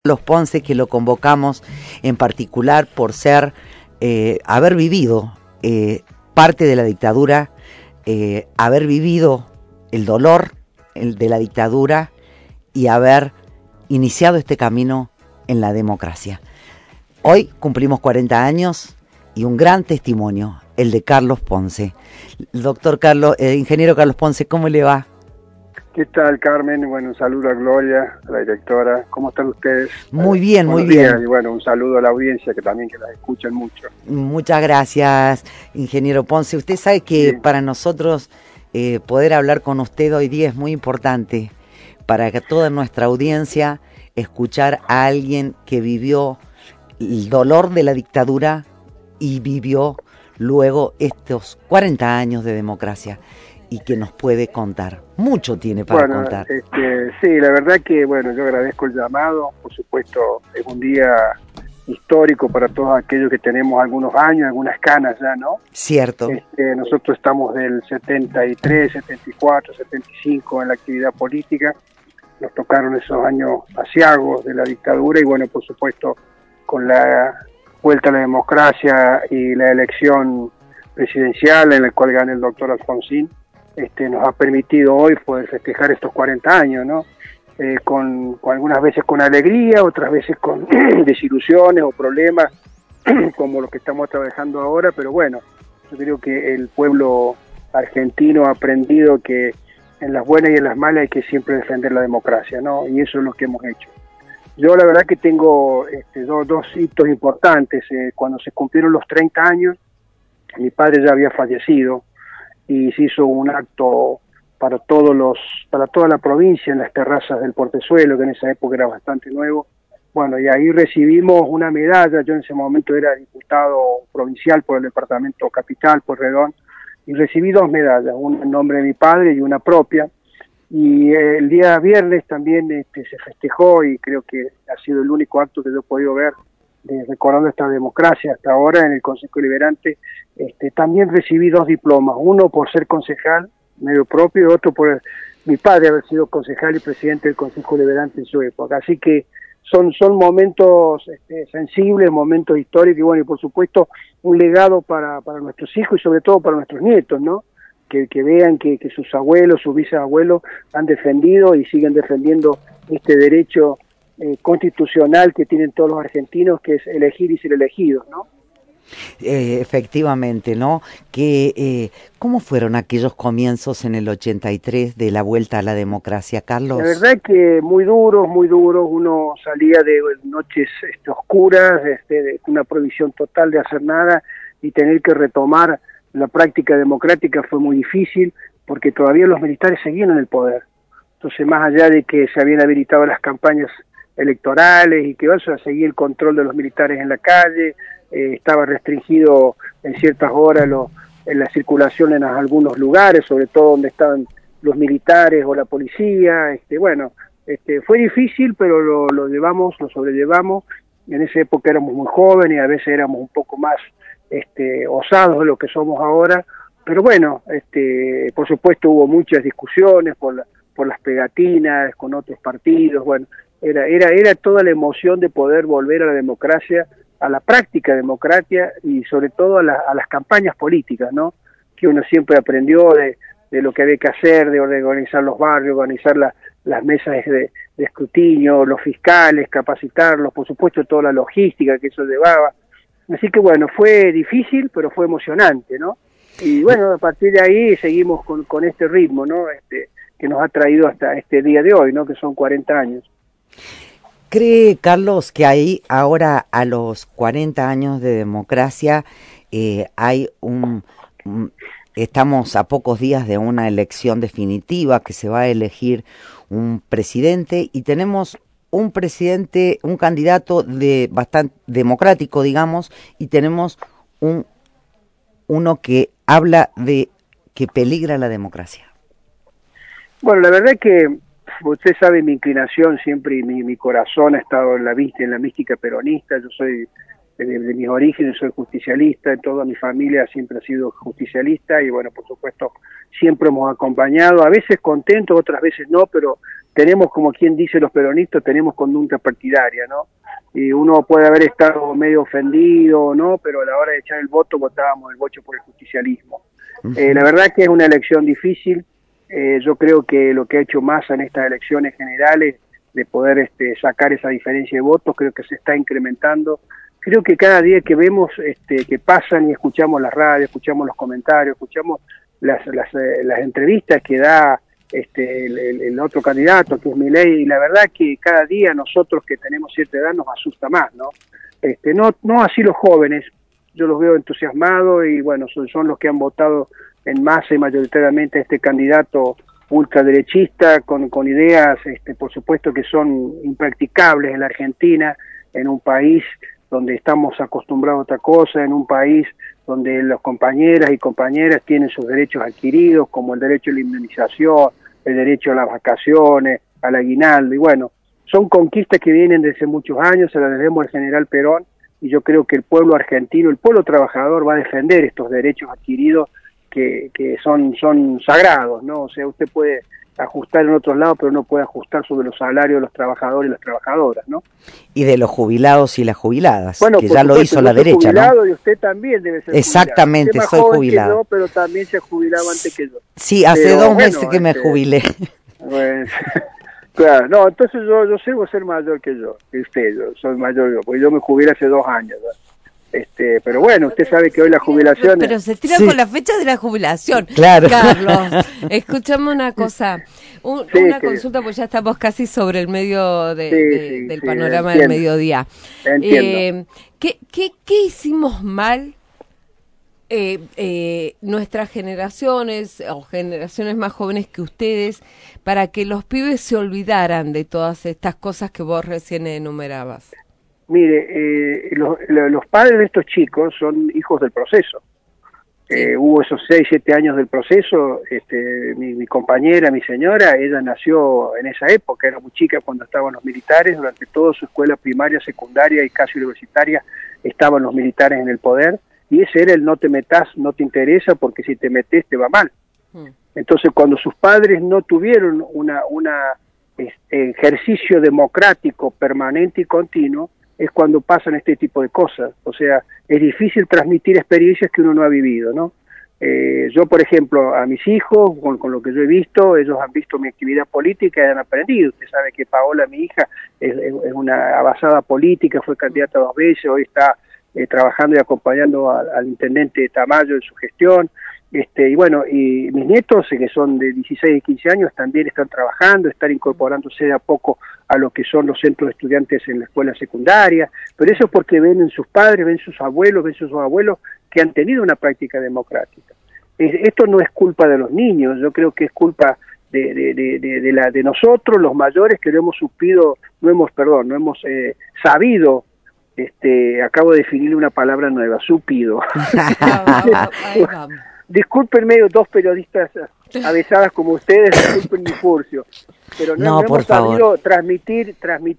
Carlos Ponce, que lo convocamos en particular por ser, haber vivido parte de la dictadura, haber vivido el dolor de la dictadura y haber iniciado este camino en la democracia. Hoy cumplimos 40 años y un gran testimonio, el de Carlos Ponce. Doctor Carlos, ingeniero Carlos Ponce, ¿cómo le va? ¿Qué tal, Carmen? Bueno, un saludo a Gloria, a la directora. ¿Cómo están ustedes? Muy bien, muy días. bien. Y bueno, un saludo a la audiencia, que también que las escuchan mucho. Muchas gracias, ingeniero Ponce. Usted sabe que para nosotros poder hablar con usted hoy día es muy importante para que toda nuestra audiencia escuchar a alguien que vivió el dolor de la dictadura y vivió luego estos 40 años de democracia y que nos puede contar. Mucho tiene para contar. Sí, la verdad que, bueno, yo agradezco el llamado. Por supuesto, es un día histórico para todos aquellos que tenemos algunos años, algunas canas ya, ¿no? Cierto. Nosotros estamos del 73, 74, 75 en la actividad política. Nos tocaron esos años aciagos de la dictadura y, bueno, por supuesto, con la vuelta a la democracia y la elección presidencial en la cual gana el doctor Alfonsín, nos ha permitido hoy poder festejar estos 40 años, ¿no? Con algunas veces con alegría, otras veces con desilusiones o problemas, como los que estamos atravesando ahora, pero bueno, yo creo que el pueblo argentino ha aprendido que en las buenas y en las malas hay que siempre defender la democracia, ¿no? Y eso es lo que hemos hecho. Yo la verdad que tengo dos hitos importantes. Cuando se cumplieron los 30 años, mi padre ya había fallecido, y se hizo un acto para toda la provincia en las terrazas del Portezuelo, que en esa época era bastante nuevo. Bueno, y ahí recibimos una medalla. Yo en ese momento era diputado provincial por el departamento Capital, Pueyrredón, y recibí dos medallas, una en nombre de mi padre y una propia. Y el día viernes también se festejó, y creo que ha sido el único acto que yo he podido ver recordando esta democracia hasta ahora en el Consejo Deliberante. También recibí dos diplomas, uno por ser concejal, medio propio, y otro por mi padre haber sido concejal y presidente del Consejo Deliberante en su época. Así que son momentos sensibles, momentos históricos, y bueno, y por supuesto un legado para nuestros hijos y sobre todo para nuestros nietos, ¿no? Que vean que sus abuelos, sus bisabuelos han defendido y siguen defendiendo este derecho constitucional que tienen todos los argentinos, que es elegir y ser elegidos, ¿no? Efectivamente, ¿no? ¿Cómo fueron aquellos comienzos en el 83 de la vuelta a la democracia, Carlos? La verdad que muy duros, uno salía de noches oscuras, de una prohibición total de hacer nada, y tener que retomar la práctica democrática fue muy difícil, porque todavía los militares seguían en el poder. Entonces, más allá de que se habían habilitado las campañas electorales y que eso, seguía el control de los militares en la calle, estaba restringido en ciertas horas en la circulación en algunos lugares, sobre todo donde estaban los militares o la policía. Fue difícil, pero lo sobrellevamos. En esa época éramos muy jóvenes y a veces éramos un poco más osados de lo que somos ahora, pero bueno, por supuesto hubo muchas discusiones por las pegatinas con otros partidos. Bueno, era toda la emoción de poder volver a la democracia, a la práctica democracia, y sobre todo a las campañas políticas, ¿no? Que uno siempre aprendió de lo que había que hacer, de organizar los barrios, organizar las mesas de escrutinio, los fiscales, capacitarlos, por supuesto toda la logística que eso llevaba. Así que bueno, fue difícil, pero fue emocionante, ¿no? Y bueno, a partir de ahí seguimos con este ritmo, ¿no? Que nos ha traído hasta este día de hoy, ¿no? Que son 40 años. ¿Cree, Carlos, que ahí ahora a los 40 años de democracia hay estamos a pocos días de una elección definitiva, que se va a elegir un presidente, y tenemos un presidente, un candidato bastante democrático, digamos, y tenemos uno que habla de que peligra la democracia? Bueno, la verdad que usted sabe mi inclinación siempre, y mi corazón ha estado en la mística peronista. Yo soy de mis orígenes soy justicialista, toda mi familia siempre ha sido justicialista y bueno, por supuesto, siempre hemos acompañado, a veces contentos, otras veces no, pero tenemos, como quien dice los peronistas, tenemos conducta partidaria, ¿no? Y uno puede haber estado medio ofendido, ¿no? Pero a la hora de echar el voto, votábamos el voto por el justicialismo. La verdad que es una elección difícil. Yo creo que lo que ha hecho Massa en estas elecciones generales, de poder sacar esa diferencia de votos, creo que se está incrementando. Creo que cada día que vemos que pasan y escuchamos las radios, escuchamos los comentarios, escuchamos las entrevistas que da el otro candidato, que es Milei, y la verdad que cada día nosotros que tenemos cierta edad nos asusta más, ¿no? No así los jóvenes, yo los veo entusiasmados y bueno, son los que han votado en masa y mayoritariamente a este candidato ultraderechista con ideas, por supuesto que son impracticables en la Argentina, en un país donde estamos acostumbrados a otra cosa, en un país donde los compañeras y compañeras tienen sus derechos adquiridos, como el derecho a la indemnización, el derecho a las vacaciones, al aguinaldo, y bueno, son conquistas que vienen desde muchos años, se las debemos al general Perón, y yo creo que el pueblo argentino, el pueblo trabajador va a defender estos derechos adquiridos que son sagrados, ¿no? O sea, usted puede ajustar en otros lados, pero no puede ajustar sobre los salarios de los trabajadores y las trabajadoras, ¿no? Y de los jubilados y las jubiladas, bueno, que ya lo hizo la derecha, jubilado, ¿no? Y usted también debe ser exactamente, jubilado. Usted soy más jubilado. Que yo, pero también se jubilaba antes que yo. Sí, hace 2 meses que me jubilé. Bueno, claro, no, entonces yo sigo ser mayor que usted, yo soy mayor yo, porque yo me jubilé hace 2 años, ¿no? Pero bueno, usted sabe que hoy la jubilación... Pero se tira con la fecha de la jubilación. Claro. Carlos, escuchame una cosa. Una consulta, pues ya estamos casi sobre el medio del panorama del mediodía. Entiendo. ¿Qué hicimos mal nuestras generaciones o generaciones más jóvenes que ustedes para que los pibes se olvidaran de todas estas cosas que vos recién enumerabas? Mire, los padres de estos chicos son hijos del proceso. Hubo esos 6, 7 años del proceso. Mi compañera, mi señora, ella nació en esa época, era muy chica cuando estaban los militares. Durante toda su escuela primaria, secundaria y casi universitaria estaban los militares en el poder. Y ese era el no te metas, no te interesa, porque si te metes te va mal. Entonces, cuando sus padres no tuvieron una ejercicio democrático permanente y continuo, es cuando pasan este tipo de cosas. O sea, es difícil transmitir experiencias que uno no ha vivido, ¿no? Yo, por ejemplo, a mis hijos, con lo que yo he visto, ellos han visto mi actividad política y han aprendido. Usted sabe que Paola, mi hija, es una avanzada política, fue candidata 2 veces, hoy está trabajando y acompañando al intendente Tamayo en su gestión. Y bueno, y mis nietos, que son de 16 y 15 años, también están trabajando, están incorporándose de a poco a lo que son los centros de estudiantes en la escuela secundaria, pero eso es porque ven en sus padres, ven sus abuelos que han tenido una práctica democrática. Esto no es culpa de los niños, yo creo que es culpa de nosotros, los mayores, que no hemos sabido. Acabo de definir una palabra nueva, supido. Discúlpenme, 2 periodistas avesadas como ustedes, disculpen mi furcio, pero no hemos sabido transmitir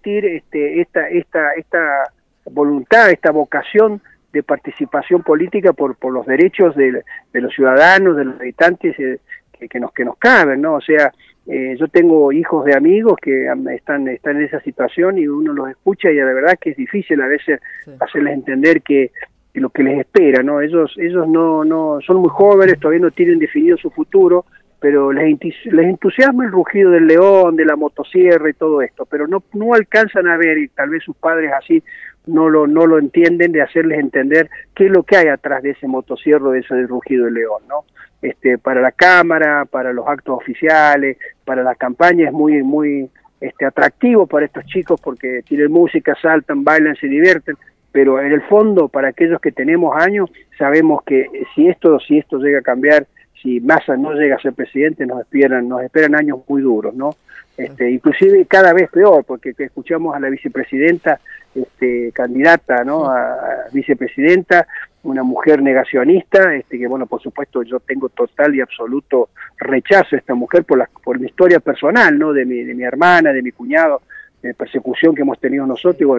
esta voluntad, esta vocación de participación política por los derechos de los ciudadanos, de los habitantes que nos caben, ¿no? O sea, yo tengo hijos de amigos que están en esa situación y uno los escucha y la verdad que es difícil a veces hacerles entender que lo que les espera, ¿no? Ellos no son muy jóvenes, todavía no tienen definido su futuro, pero les entusiasma el rugido del león, de la motosierra y todo esto, pero no alcanzan a ver, y tal vez sus padres así no lo entienden, de hacerles entender qué es lo que hay atrás de ese motosierro, de ese rugido del león, ¿no? Para la Cámara, para los actos oficiales, para la campaña es muy atractivo para estos chicos porque tienen música, saltan, bailan, se divierten, pero en el fondo, para aquellos que tenemos años, sabemos que si esto llega a cambiar, si Massa no llega a ser presidente, nos esperan años muy duros, ¿no? Inclusive cada vez peor, porque escuchamos a la vicepresidenta, candidata, ¿no? A vicepresidenta, una mujer negacionista, que bueno, por supuesto yo tengo total y absoluto rechazo a esta mujer por mi historia personal, ¿no? De mi hermana, de mi cuñado, de persecución que hemos tenido nosotros, y bueno,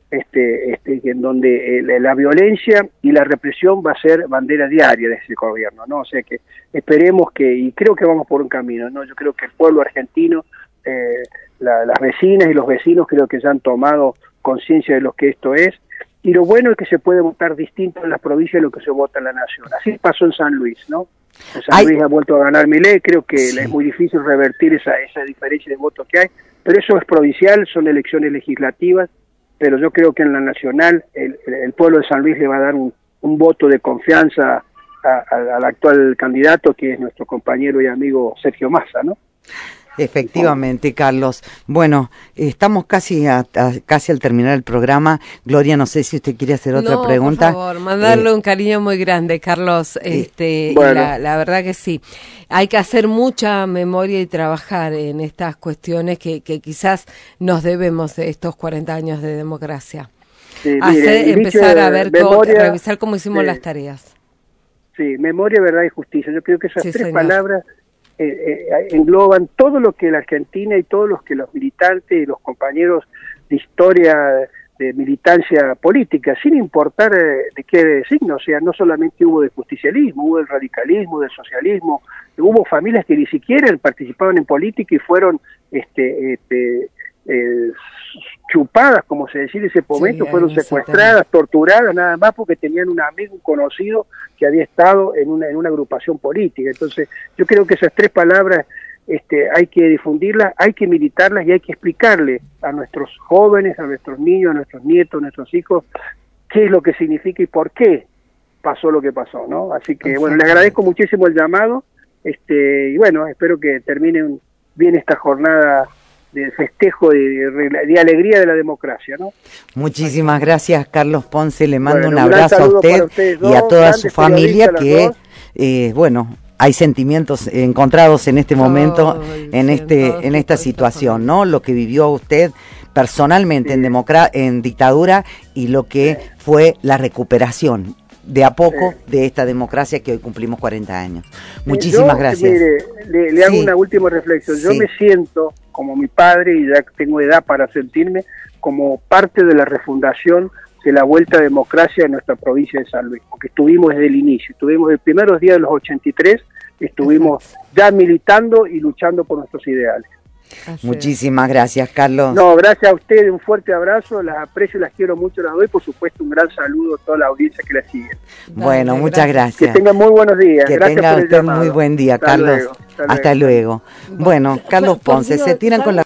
en donde la violencia y la represión va a ser bandera diaria de ese gobierno, ¿no? O sea que esperemos y creo que vamos por un camino, ¿no? Yo creo que el pueblo argentino, las vecinas y los vecinos creo que ya han tomado conciencia de lo que esto es, y lo bueno es que se puede votar distinto en las provincias de lo que se vota en la nación. Así pasó en San Luis, ¿no? En San Luis ha vuelto a ganar Milei, creo que es muy difícil revertir esa diferencia de votos que hay, pero eso es provincial, son elecciones legislativas, pero yo creo que en la nacional el pueblo de San Luis le va a dar un voto de confianza al actual candidato, que es nuestro compañero y amigo Sergio Massa, ¿no? Efectivamente, Carlos. Bueno, estamos casi al terminar el programa. Gloria, no sé si usted quiere hacer otra pregunta. Por favor, mandarle un cariño muy grande, Carlos. Bueno. La verdad que sí. Hay que hacer mucha memoria y trabajar en estas cuestiones que quizás nos debemos de estos 40 años de democracia. Sí, empezar a ver, revisar cómo hicimos las tareas. Sí, memoria, verdad y justicia. Yo creo que esas tres palabras engloban todo lo que la Argentina y todos los que los militantes y los compañeros de historia de militancia política, sin importar de qué signo, o sea, no solamente hubo de justicialismo, hubo del radicalismo, del socialismo, hubo familias que ni siquiera participaban en política y fueron chupadas, como se decía en ese momento, fueron secuestradas, torturadas, nada más porque tenían un amigo, un conocido que había estado en una agrupación política. Entonces, yo creo que esas tres palabras hay que difundirlas, hay que militarlas y hay que explicarle a nuestros jóvenes, a nuestros niños, a nuestros nietos, a nuestros hijos, qué es lo que significa y por qué pasó lo que pasó, ¿no? Así que, bueno, les agradezco muchísimo el llamado, y bueno, espero que termine bien esta jornada de festejo, de alegría de la democracia, ¿no? Muchísimas gracias, Carlos Ponce, le mando un abrazo a usted y a toda su familia, que hay sentimientos encontrados en este momento, en esta situación, ¿no? Lo que vivió usted personalmente en dictadura y lo que fue la recuperación de a poco de esta democracia que hoy cumplimos 40 años. Muchísimas gracias. Mire, le hago una última reflexión. Yo me siento como mi padre, y ya tengo edad para sentirme, como parte de la refundación de la vuelta a democracia en nuestra provincia de San Luis, porque estuvimos desde el inicio, estuvimos los primeros días de los 83, estuvimos ya militando y luchando por nuestros ideales. Muchísimas gracias, Carlos. No, gracias a ustedes, un fuerte abrazo, las aprecio y las quiero mucho, las doy, por supuesto, un gran saludo a toda la audiencia que la sigue. Bueno, muchas gracias. Que tengan muy buenos días. Que gracias tenga por el usted llamado. muy buen día, Carlos. Hasta luego. Bueno, Carlos Ponce, se tiran con la